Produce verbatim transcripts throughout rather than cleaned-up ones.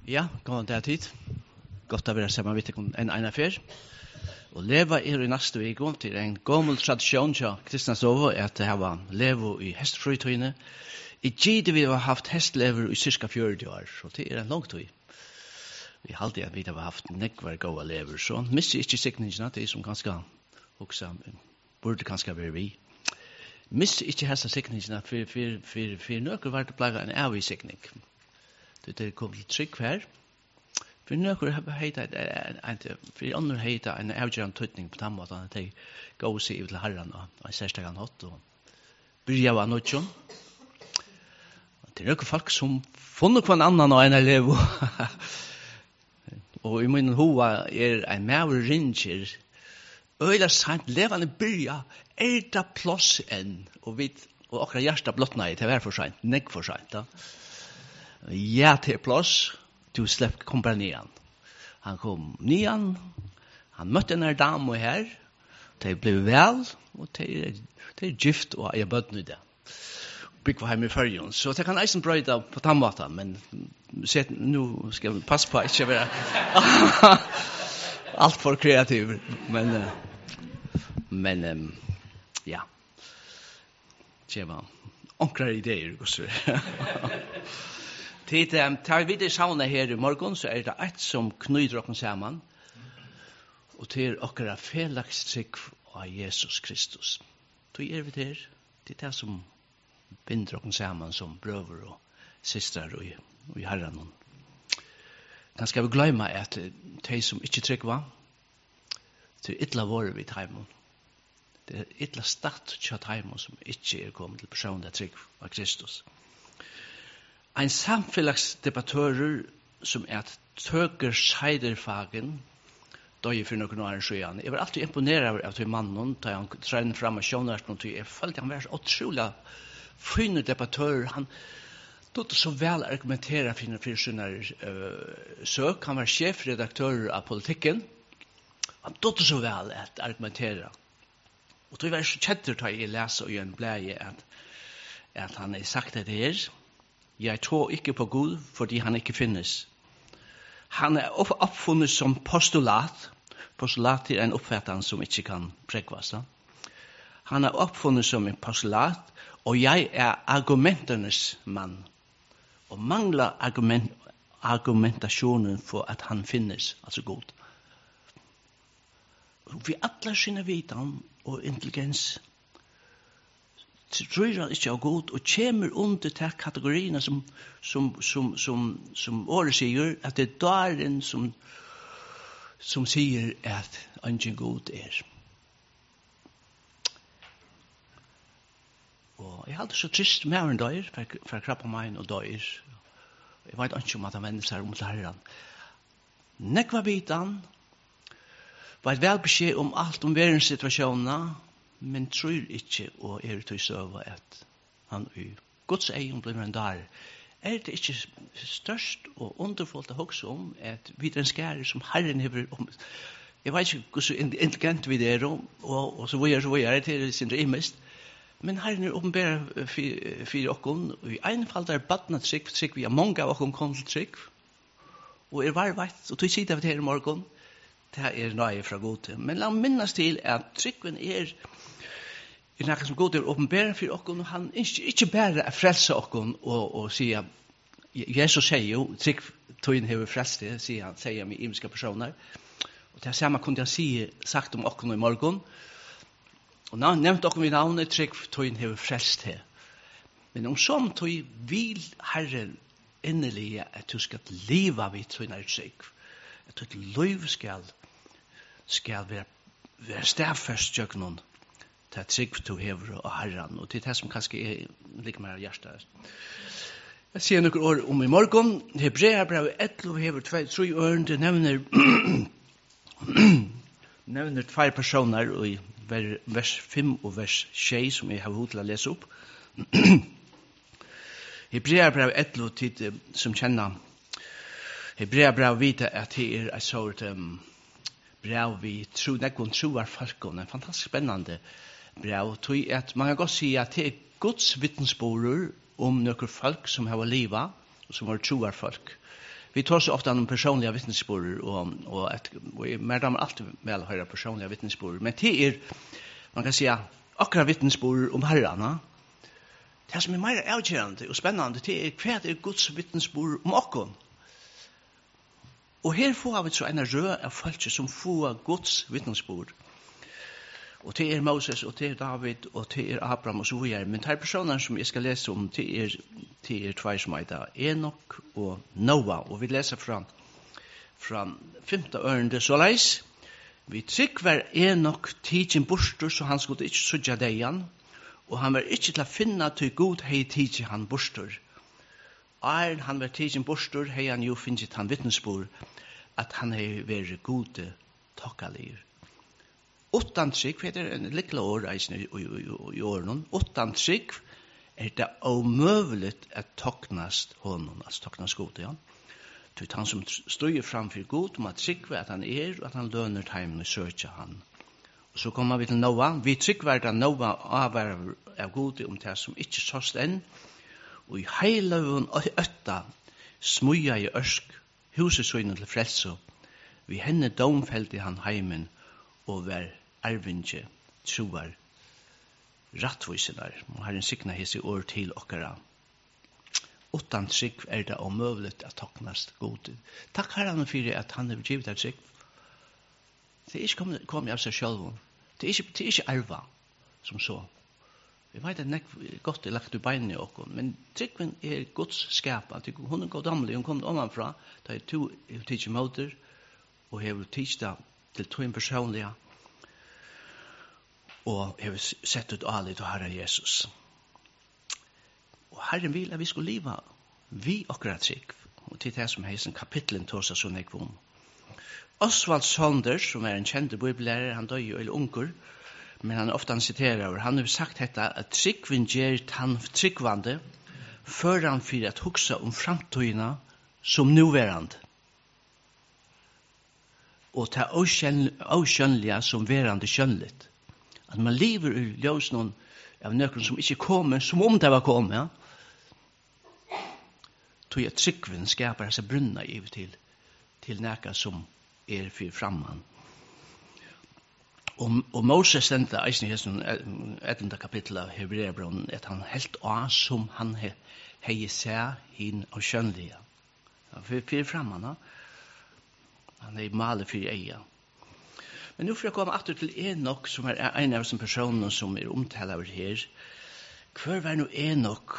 Ja, god dag tid. Godt å være sammen med dere en ene fer. Og leva er i neste veko til en gammel tradisjon til kristne sover er at det var levo i hestfrøytøyene. I Gide vi har haft hestlever i cirka fjørti år, så det er en lang tid. Vi har alltid at vi har haft nekvar gode lever, så misser ikke sikningene til som ganske også burde ganske være vi. Misser ikke hesta sikningene for, for, for, for nøkker var det plaga en avig sikning. Det er kommet til trygg her. For nøkker har heita, for andre heita en avgjørende tøytning på den måten at de går seg ut til herren og særstegan hatt og byrja av nødjon. Det er nøkker folk som funnet hva en annan og en elev. Og i min hova er en maver ringer øyla sant levande byrja er det plass enn og vi og akkurat hjärsta blottna i til hver for sent, negg for sent da. Ja, til plass, du slepp kom bare nian. Han kom nian, han møtte en dame her, de ble vel, og de er gift og er bøtten i det. Bygg var hjemme i førjen, så det kan eisen brøyda på tannmåten, men set, nu skal vi passe på ikke være alt for kreativ, men, men um, ja, det var onkrar ideer, gosser. Tid, um, tar vi det sauna her i morgen, så er det et som knyter oss sammen, og til okkara felags trygg av Jesus Kristus. Så er vi der, det er det som binder oss sammen som brøver og systrar og, og i herren. Ganske vi glemme at de som ikke trygg var, det er ytla våre vi taimon. Det er ytla stadt til taimon som ikke er kommet til personlig trygg av Kristus. Ein samfellagsdebattører som er at tøker seiderfagen døy for noen år siden. Jeg var alltid imponeret av til mannen da han trener frem av sjånverden og jeg følte han var så utrolig fine debattører. Han tog så vel argumentere for, for sine uh, søk. Han var sjefredaktør av politikken. Han tog så vel at argumentere. Og det var så kjenter da jeg leser i en bleie at, at han har sagt det her. Jeg tror ikke på Gud, fordi han ikke finnes. Han er oppfunnet som postulat. Postulat er en oppfattelse som ikke kan prekvas. Han er oppfunnet som en postulat, og jeg er argumenternes mann. Og mangler argument, argumentasjonen for at han finnes, altså Gud. Vi alle skynner vidan og intelligens tror han ikke av god, og kommer under til kategoriene som, som, som, som, som året sier, at det er daren som, som sier at ingen god er. Og jeg hadde så trist med en døyer, for, for krabba meg og døyer. Jeg vet ikke om at han vender seg om til herren. Nekva bitan, var et velbeskjed om alt om verdens situasjoner, men tror ikke og er til søva at han i Guds egen blir en der. Er det ikke størst og underfullt å huske om at vi den skære som Herren hever om. Jeg vet ikke hvor så intelligent vi er og, og, og så vi er så vi er til sin rimest. Men Herren er åpenbæret for okken, og i ene fall der badna trygg, trygg vi er mange av okken kom til trygg, og er varveit, og tog sida av det her i morgen, det er nøye fra god. Men la minnes til at tryggven er er noe som god er åpenbæret for okken, og han ikke, ikke bare er frelse okken og, og sier, Jesus sier jo, trygg tøyen hever frelse det, sier han, sier med imiske personer, og det er samme kunne han si, sagt om okken i morgen, og nå nevnt okken i navnet, trygg tøyen hever frelse det. Men om som tøy vil Herren innerlig at du skal leve vid tøyen er trygg, at du liv skal, skal være, være stedfest jøgnen, det er trygg du hever og herren, og det er det som kanskje er like mer hjertet. Jeg sier noen ord om i morgen. Hebreerbrevet ett og hever tve, tre ørn, det nevner nevner tve personer i vers fem og vers seks som jeg har hodet til å lese opp. Hebreerbrevet ett og tid som kjenner Hebreerbrevet vite at det er et sånt um, brev vi tror, nekon troar folkene, en fantastisk spennende brev, tror jeg at man kan godt si at det er Guds vittnesbord om noen folk som har livet, og som var troar folk. vi tar så ofta om personliga vittnesbörd och och ett och mer damer alltid väl höra personliga vittnesbörd, men det är man kan säga akkurat vittnesbörd om Herren. Det som är mer avgörande och spännande det är vad är Guds vittnesbörd om oss. Och här får vi så en rö av folk som får Guds vittnesbörd. Och det är Moses och det är David och det är Abraham och så vidare. Men de här personerna som jag ska läsa om det är, det är två som heter Enok och Noah. Och vi läser från, från femte örende så leis. Vi trygg var Enok tidsin borster så han skulle ikke sudja deian. Og han var ikke til å finne til god hei tidsin han borster. Er han var tidsin borster hei han jo finnet han vittnesbord at han hei vært gode takkalir. Utan trygg, for det er en likla år reisende i årene, utan trygg er det omøveligt at toknast honom, altså toknast gode, ja. Det er han som støyer framfor god, om at trygg at han er, og at han løner heimen og søker han. Og så kommer vi til Noah. Vi trygg var det Noah avvar av gode om det som ikke såst enn, og i heilaven og øtta smuja i ørsk, huset søgnet til frelse, vi henne domfelte han heimen, og vær arvinge troar rattvisenar. Og har en sikna hese år til okkara. Utan trygg er det omøvligt at toknast god. Takk Herren for at han har givet deg trygg. Det er ikke kommet kom av seg selv. Det er ikke, det er ikke arva som så. Vi vet at det godt er lagt i beinene i okken, men tryggven er Guds skapet. Hun er god amlig, hun kommer omanfra, da er to tidsi måter, og har tidsi da til to personliga og har sett ut alle til Herre Jesus. Og Herren vil at vi skulle leva vi akkurat trygg, og til det som heisen kapitlen tås av sånn ekvom. Oswald Saunders, som er en kjente bibellærer, han døy jo eller unger, men han ofte han siterer over, han har sagt dette, at tryggven gjør han tryggvande, før han fyrir at huksa om framtøyna som nuverande. Og ta avskjønnelige som verande skjønnligt. At man lever i ljøs noen av nøkken som ikke kommer, som om det var kommet, ja. Tog jeg tryggven skapar seg brunna i til, til nøkka som er for framman. Og, og Moses sendte eisen i hesten ettende kapittel av Hebreerbrunnen, at han helt av som han hei he, seg hin av skjønnlige. Ja, for, for framman, ja. Han er malet for eia. Men nu får jeg komme atter til Enok, som er en av de personene som er omtalet her. Hver var nu Enok?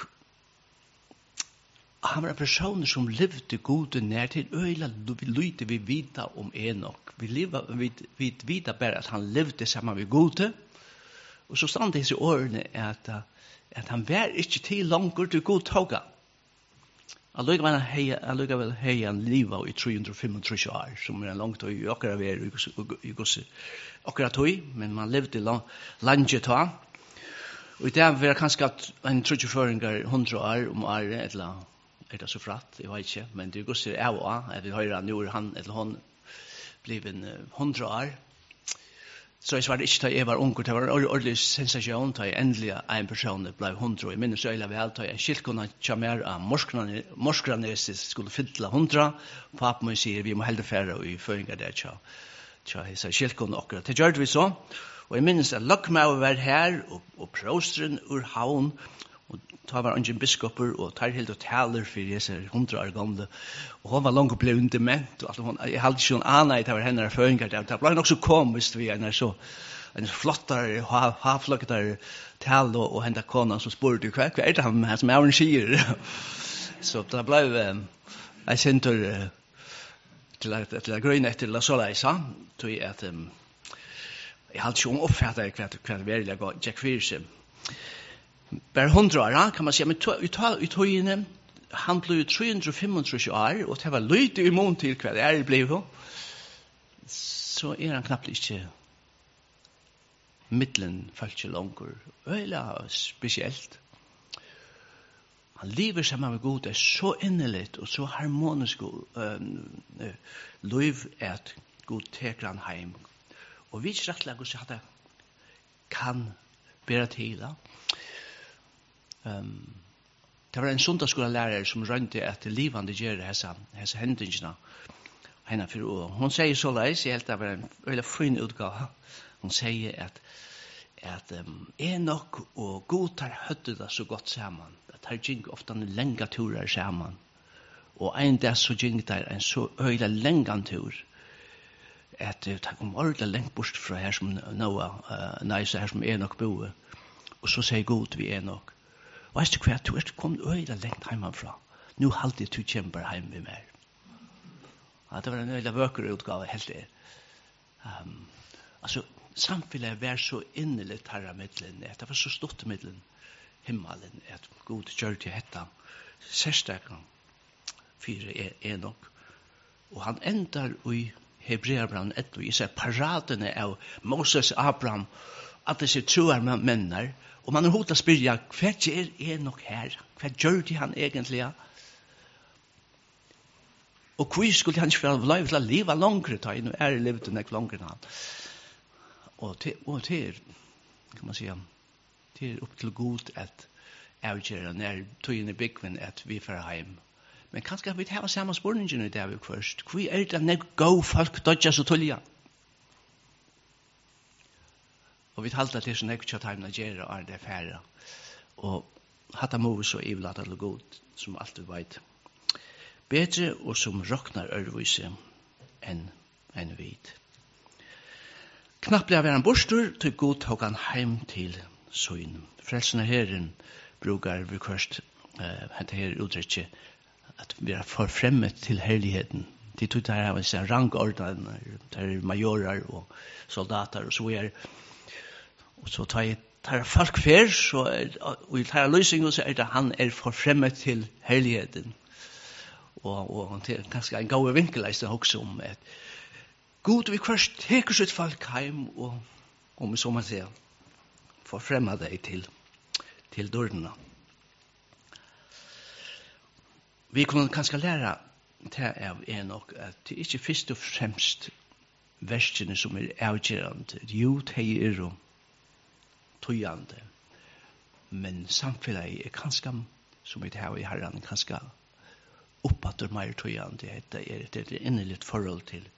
Han var en person som levde gode nær til øyla lyte vi vita om Enok. Vi, leva, vi, vi vita bare at han levde sammen med gode. Og så stand disse årene at, at han var ikke til langt til god toga. Allugga vel hei han liva i tre hundre og femogtrýss år, som er en langt og i okkara ver i gosse okkara tøy, men man levde lange ta. Og i det var kanskje en trettiofyringar hundre år om året, eller er det så fratt, jeg vet ikke, men det er gosse av og av, jeg vil høre nå er han eller hon bliven hundre år. Så jeg svarer ikke da jeg var unger, det var en ordentlig sensasjon da jeg endelig en person ble hundre, og jeg minnes øyla vel da jeg en skilkona kjamer av morskranes skulle fylle hundre, og papen min sier vi må helde færre og i føringer der tja, tja, jeg sa skilkona akkurat. Det gjør vi så, og jeg minnes at Løkmau var her, og, og prosteren ur havn, og ta var ungen biskoper, og tar helt og taler for disse hundre år gamle, og hun var langt blevet dement, og hon, jeg hadde ikke noen annen at det var henne føringer, det ble nok så komisk vi en så en flottere, havfloktere tal, og, og henne kona som spurte, hva, hva er det han som er en skier? Så det ble jeg senter til å grønne etter la så leisa, tog jeg at um, jeg hadde ikke oppfattet hva det var veldig godt, Jack Fierse. Bare hundre år, kan man si, men i togene, han ble tre hundre og femogtrýss år, og det var lite i mån til hva det er ble, så er han knapt ikke middelen følte langer, øyla spesielt. Han lever sammen med Gud, det er så innelig og så harmonisk um, uh, liv at Gud teker han heim. Og vi ikke rettelig hvordan det kan bære til, da. Um, det var en sundagsskolalærare som rønte at livande gjør hessa, hessa hendingene henne for å. Hun sier så leis, jeg helt det var en veldig fin utgave. Hun sier at at um, Enok og God har høttet det så godt sammen. At her gikk ofte en lenge turer sammen. Og en dag så gikk det en så øyla lenge tur at det kom ordentlig lengt bort fra her som Noah, uh, nei, så her som Enok boer. Og så sier God vi Enok, veist du hva, du er kommet øyla lengt hjemmefra. Nå halte du kjemper hjem med meg. Ja, det var en øyla vøkere utgave, helt det. Um, altså, samfunnet var så innelig herre middelen, at det var så stort middelen himmelen, at God gjør til hetta særstekken fire Enok. Og han endar i Hebreerbrevet ett, og i seg paradene av Moses, Abraham, at det ser troer menner, og man har hodet å spørre, hva gjør Enok her? Hva gjør de han egentlig? Og hvor skulle han ikke være lov til å leve langere, ta inn, og er livet enn ikke langere enn han? Og til, og til, kan man si, til opp til god at avgjøre når togene byggven at vi får hjem. Men kanskje vi har samme spørningen i det vi først. Hvor er det når gå folk dødja så tullige? Og vi talte til sånn ikke at heimene gjør og er det færre. Og hatt av move så ivlatt til god, som alltid vet. Bedre og som råkner ørvise enn en vid. Knapt ble han bostur, til god tok han heim til søyn. Frelsen av herren brukar vi først uh, hente her uttrykket at vi er forfremmet til herligheten. De tog der av en rangorden, der er majorer og soldater og så er. Og så tar jeg tar folk fer, så er, og i tar løsningen så er det han er forfremmet til herligheten. Og, og det er ganske en gode vinkel jeg også om at God vi først teker sitt folk heim og om så man sier forfremmet deg til, til dørene. Vi kunne kanskje lære til av Enok at det ikke først og fremst versene som er avgjørende. Jo, det er jo tøyende. Men samfunnet er kanskje, som vi har i herren, kanskje oppfatter mer tøyende. Det er et innelig forhold til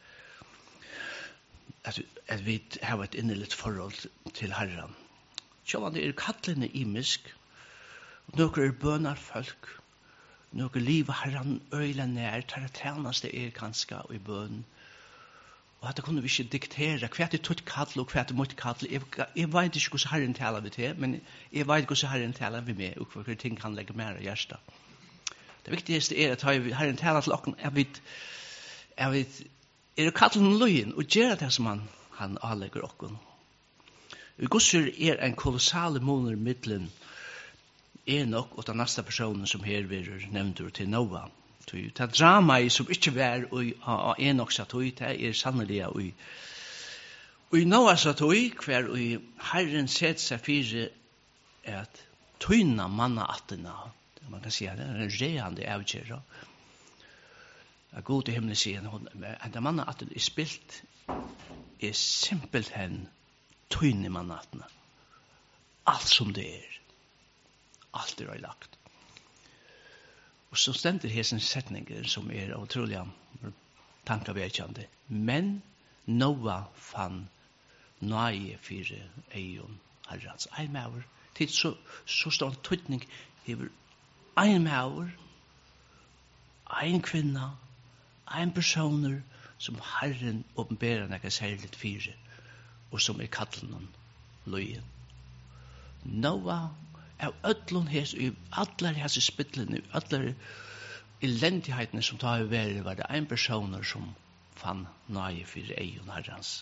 at, at vi har et innelig forhold til herren. Sjåvan det er kattlene imisk, noen er bønar folk, noen liv herren øyla nær, tar det tjeneste er kanskje i bøn. Og at det kunne vi ikke diktere hva er tutt kattel og hva er mot kattel. Jeg, jeg vet ikke hvordan herren taler vi til, men jeg vet hvordan herren taler vi med, og hva ting kan legge mer i hjertet. Det viktigste er at herren taler til åkken, jeg vet, jeg vet, er det kattelen løyen, og gjør det som han, han avlegger åkken. Gosser er en kolossale måneder middelen Enok og den neste personen som her vil nevnte til Noah. Det dramaet som ikke var av Enok satt ui, det er sannelig ui. Og i Noah satt ui, hver ui Herren sett seg fire at tøyna manna attena. Man kan si at det er en reande avgjøre. At god i himmelen sier at det manna attena er spilt er simpelt hen tøyne manna attena. Alt som det er. Alt er lagt. Og så stender hesen setninger som er utrolig tankevedkjende. Men Noah fann nøye fire eion herrens. Ein maur. Til så, så står en tøytning hever ein maur, ein kvinna, ein personer som Herren åpenberer nekka særligt fire, og som er kattelen løyen. Noah av öllun hes, i allar hese spittlene, i allar elendighetene som tar i verden, var det ein personer som fann nøye for eion herrens.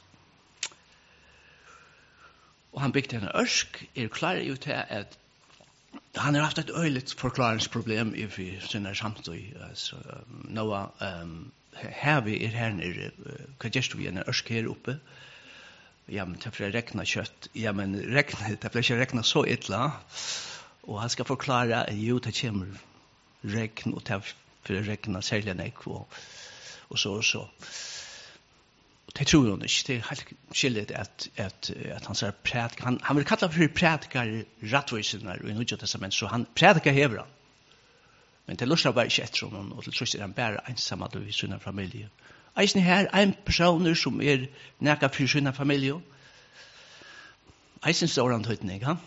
Og han bygde en ørsk, er klar jo til at han har haft et øyligt forklaringsproblem i sinne samtøy. Altså, Noah, um, her vi er her nere, hva gjør vi en ørsk her oppe? Ja, men det blir rekna kjøtt. Ja, men rekna, det blir ikke rekna så ytla. Og han skal forklare, jo, det kommer rekn, og det blir rekna særlig nek, og, og så og så. Og det tror hun ikke. Det er helt skillet at, at, at han sier prædikar. Han, han vil kalla for prædikar rattvøysene i Nødja Testament, så han prædikar hever han. Men det lustar bare ikke etter honom, og til trus er han bare ensamma i sin familie. Eisen her, en personer som er nekka for sin familie, eisen står han tøytning, ja?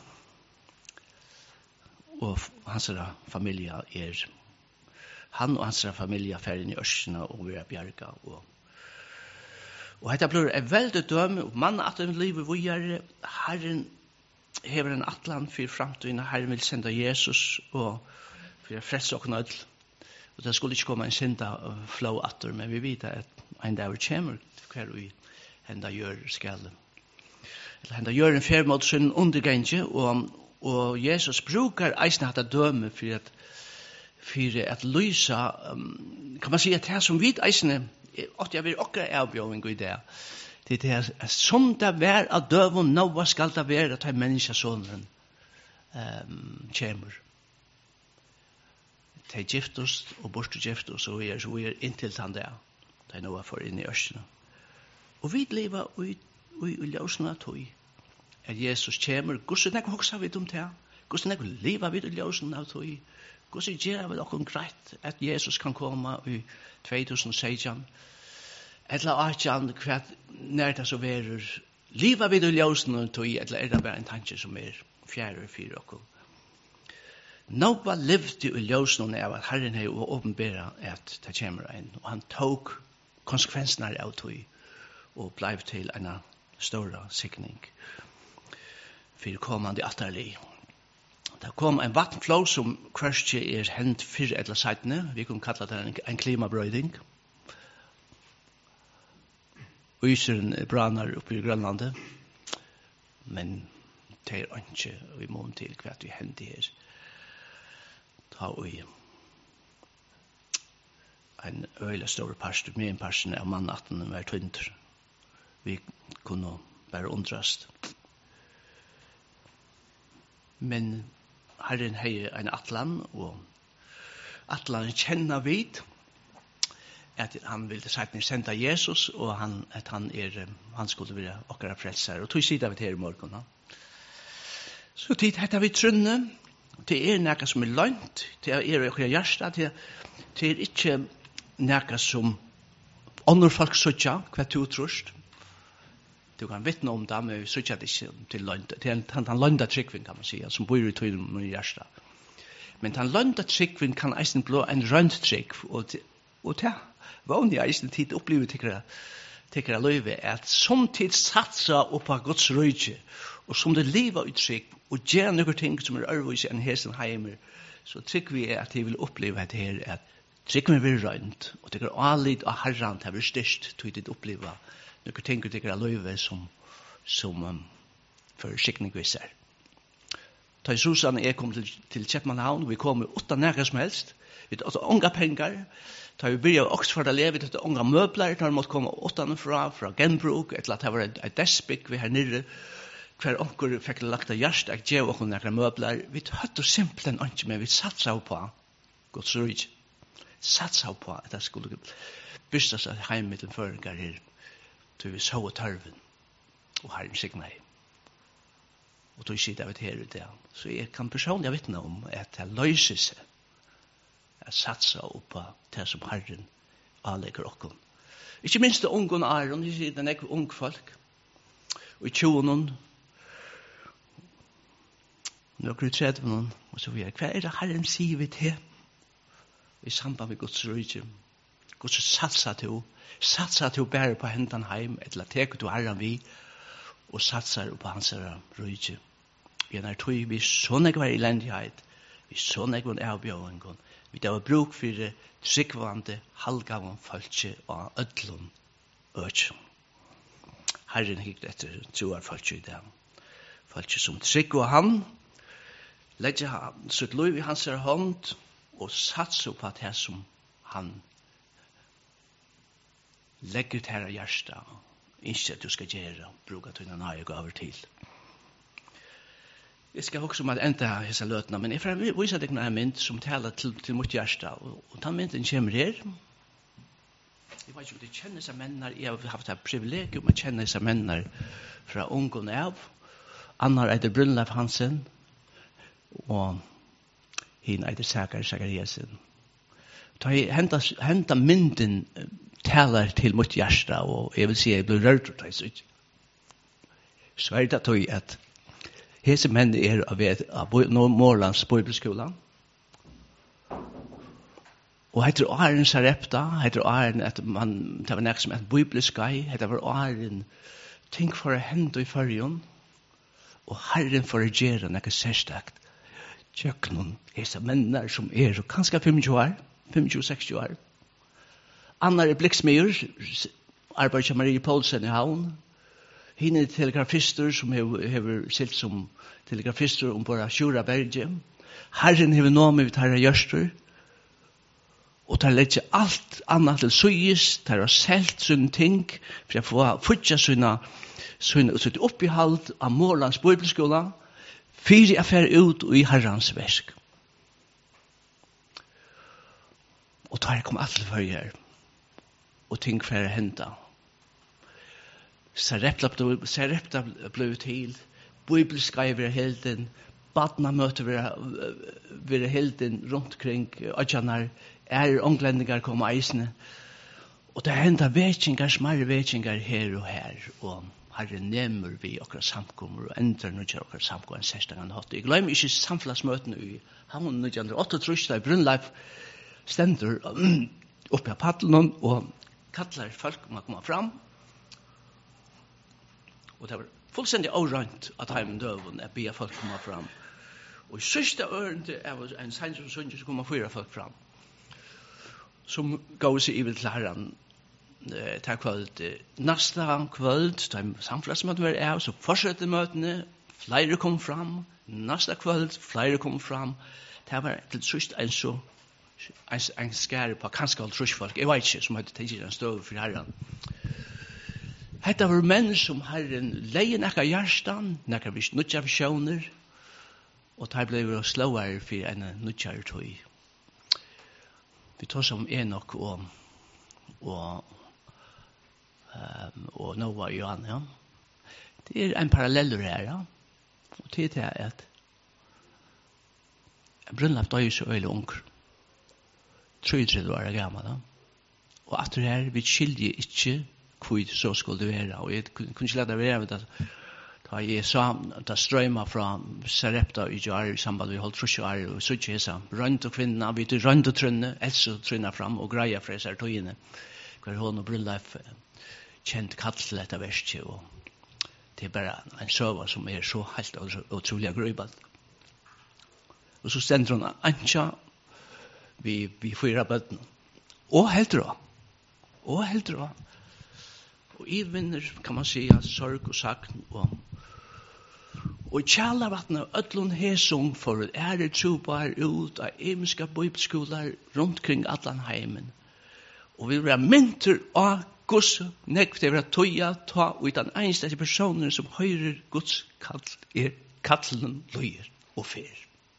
Og hans familie er, han og hans familie er ferdig i Ørsene og vi er bjerga, og Og hetta blir er veldig døme, og mann at en liv vi er, Herren hever en atlan for framtiden, Herren vil senda Jesus, og for å frelse og nødl. Og det skulle ikke komme en synda flow atter, men vi vet at en dag kommer hver vi henda gjør skal. Eller henda gjør en fer mot sin undergenge, og, og Jesus brukar eisne hatt døme for at, for at lysa, um, kan man si at det som vi eisne, og jeg vil også avbjøring i det. Det er det som det er av døven, nå skal det være at menneskesånden um, kommer. Det er giftos og borste giftos, og vi er, så vi er inntil han der. Det er noe for inn i Ørsene. Og vi lever i, i, i ljøsene av tog. At Jesus kommer, hvordan er det også vi om det? Hvordan er det lever vi i ljøsene av tog? Hvordan gjør vi noe greit at Jesus kan komme i två tusen sexton? Eller atjan, hva nær det så verer, liva vid og ljøsene av tog, eller er det bare en tanke som er fjerde og fire okkur? Nåva levde i ljøsene av at Herren har åpenbæra at det kommer en, og han tok konsekvensene av tog, og blei til en stor sikning for kommande atterlig. Det kom en vattenflå som krøstje er hendt fyrre eller seitene. Vi kan kalla det en, en klimabrøyding. Yseren brannar oppe i Grønlandet. Men det er ikke i mån til hva vi hendt her. Ta vi en øyla stor parst, med en parsten av mannatten hver tvinter. Vi kunne bare undrast. Men Herren hei en atlan, og atlan kjenner vid at han ville sagt senda Jesus, og han, at han, er, han skulle være okkara frelser. Og tog sida vi til i morgen. Så tid hetta vi trunne, det er nekka som er lønt, det er okkara hjärsta, det, det er ikke nekka som andre folk søtja, hva du trust. Du kan vittne om det, men vi søtja det ikke til lønt. Det er en, en lønda tryggvin, kan man si, som bor i tøyden og i hjärsta. Men den lønda tryggvin kan eisen blå en rønt trygg, og det, og det vanlig eisen tid opplever tikkere, tikkere løyve, at som tid satsa oppa Guds røyge, og som det lever i trygg, og gjør noen ting som er ærvise enn hesen heimer, så trygg vi er at jeg vil oppleve at her, at trygg vi vil rønt, og tikkere anlid og herran til å være styrst, til å oppleve noen ting og tikkere løyve som, som um, for skikkningsvis er. Da Susan og jeg kom til, til Kjeppmannhavn, vi kom utan nærkere som helst, vi hadde unga pengar, da vi begynte av Oxford å leve, vi hadde unga møbler, da vi måtte komme utanfra, fra Genbruk, etter at det var et despik vi her nere, hver onker fikk lagt av hjärst, at gjør okkur nærkere møbler, vi hadde simpelthen ikke, men vi satsa på Guds rydg, satsa på at det skulle bysta seg heim med den føringar her, til vi så tørven, og Herren signa hei. Og då sitter vi her ute. Så jeg kan personlig vittne om at det løser seg at satsa oppa det som Herren avlegger okkur. Ikke minst det unge og Aron, jeg sier det er ung folk, og i tjonen, noen i tredven, og så videre. Hva er det Herren sier vi til? I samband med Guds rydde. Guds satsa til, satsa til å bære på hendan heim, eller teker du Herren vi, og satsar på hans rydde. Vi er tog, vi så nekvar elendighet, vi så nekvar avbjøringen, vi da var bruk for tryggvande halvgavan falske og ødlom økje. Herren hikk etter troar falske i det. Falske som tryggva han, legger han sitt liv i hans hånd, og satser på det som han legger til her hjärsta, ikke at du skal gjøre, bruka til en nøye gaver til. Jeg skal også om at enda hese løtene, men jeg får vise deg en mynd som taler til, til mot hjärsta, og, og den mynden kommer her. Jeg vet ikke om de kjenner seg menner, jeg har haft et privilegium å kjenne seg menner fra ungen av. Annar eiter Brynleif Hansen, og hin eiter Sakar Sakariasen. Ta henta henta mynden talar til mot hjärsta och jag vill säga jag blir rörd ut så inte. Så är det att att hese män är av av Norrlands bibelskola. Och heter Arjen Sarepta, heter Arjen att man det var nästa som ett bibelskai, heter var Arjen think for a hand i förjon. Och Herren för att göra något särskilt. Tjöknon, hese männer som är och kanske femtio år, femtio sextio år. Annar er bliksmyr, arbeider Marie Poulsen i havn. Hine telegrafister som hever silt som telegrafister om bara Sjura Berge. Herren hever nå med herre gjørstur. Og tar lett alt annet til søyes, tar har selt sånne ting, for jeg får futja sånne, sånne, sånne oppihald av Målands bibelskola, fyrir jeg fer ut i herrans versk. Og tar jeg kom alt for her. Og ting for å hente. Sarepta ble til, bibelskei vil helden, badna møter vil helden rundt kring Øtjanar, er ånglendingar kom eisne, og det hender vetjingar, smarre vetjingar her og her, og herre nemur vi okra samkommer, og endrar nødjar okra samkommer en særstagan hatt. Jeg glemmer ikke samfladsmøtene i havn nødjar, åtta trusla i Brunleif, stendur oppi av paddelen, og kallar folk om å komme fram. Og det var fullstendig avrønt at heimen døven er bia folk komme fram. Og i sørste ørende er en sein som sønner som kommer fyra folk fram. Som gav seg i til herren til kvöld. Næsta kvöld, da samfladsmøten var av, så fortsatte møtene, flere kom fram. Næsta kvöld, flere kom fram. Det var til sørste en så en, en skære på kanskje alt trusfolk, jeg vet ikke, som hadde tenkt en støv for herren. Hetta var menn som herren leie nekka hjerstan, nekka visst nutja visjoner, og der ble vi slåere for en nutjare tøy. Vi tar som Enok og og um, og Noah og Johan, ja. Det er en paralleller her, ja. Og det er at Brunleif døy så øyelig unger. trettio år gammal, ja. Og at det her, vi skiljer ikke hvor så skulle det være. Og jeg kunne ikke lade være med det. Da jeg sa, da strømmer fra Sarepta i Jar i samband med holdt trusje år, og så ikke jeg sa, rønt og kvinna, vi til rønt og trønne, Else trønne fram og greia fra seg tøyene, hver hun og Brunleif kjent kattel etter verst, og det er bare en søva som er så helt utrolig grøybalt. Og så stender hun Anja, vi, vi fyra bøtten, og helt rå, og helt rå. Og i vinner, kan man si, sorg og sakn, og Og kjalla vatna öllun hesung for at ære trobar ut av eminska bibelskolar rundt kring allan heimen. Og vi vil ha mynter av Guds nekv til å tøya ta ut den eneste personer som høyrer Guds kall er kattelen løyer og fer.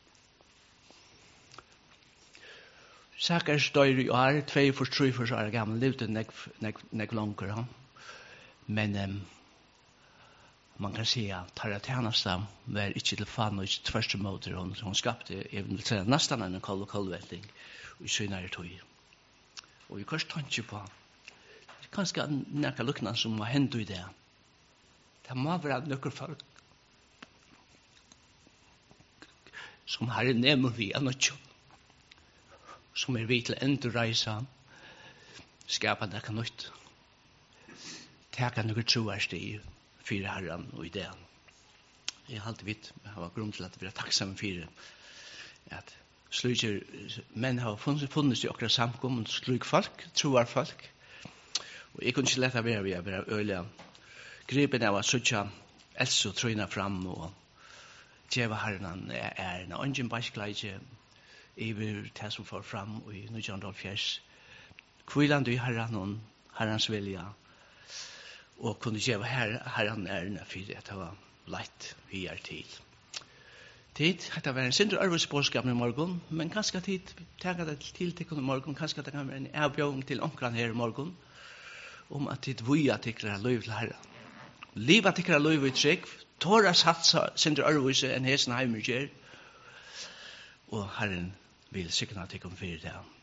Sakars døyr i år, tvei for tre for år gammel, levde nekv langer, ja. Men um, man kan säga att Tarja Tjänasta var inte till fan och inte tvärste motor. Hon, hon skapte, jag vill säga, nästan en koll och kollväldning i synare tog. Och vi kanske tar på ganska näka lukna som har hänt i det. Det må vara nyckelfolk som har en nämmer vi annars som är vid till ändurreisa skapa näka nytt. Täka något trovärt i fyra herran og ideen. Jeg har alltid vitt, jeg har grunn til at vi er takksomme for at sluker, menn har funnet i okra samkommet, sluk folk, troar folk, og jeg kunne ikke lette være ved å være øyelig gripen av å søtja Else og trøyna fram og djeva herran er en ungen baskleidje iver det som får fram i nitton fjers kvilland i herran og herrans vilja og kunne gjøre her, herren ærene for at det var lett vi er til. Tid, det var en sindre arbeidsbårskap i morgen, men kanskje tid tager det til til i morgen, kanskje det kan være en avbjørning til omkran her i morgen, om at tid vi er tikkere løy til herren. Livet tikkere løy i trygg, tåra satsa sindre arbeidsbårskap enn hesen heimer gjør, og herren vil sikkert tikkere for det.